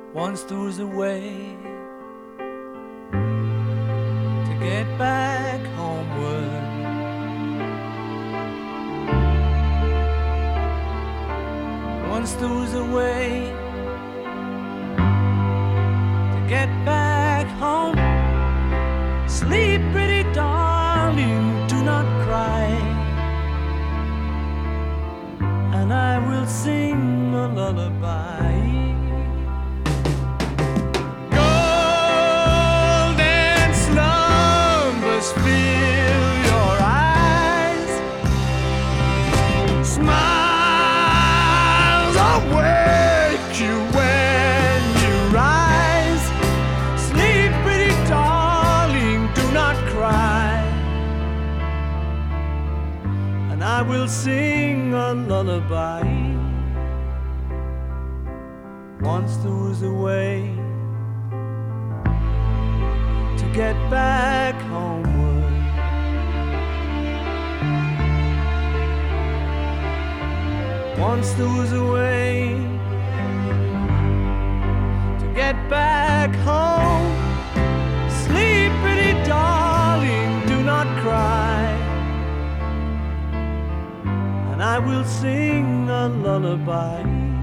Once there was a way to get back homeward. Once there was a way to get back home. Sleep, pretty darling, do not cry, and I will sing a lullaby. Golden slumbers fill your eyes, smiles awake you when you rise. Sleep, pretty darling, do not cry, and I will sing a lullaby. Once there was a way to get back homeward. Once there was a way to get back home. Sleep, pretty darling, do not cry, and I will sing a lullaby.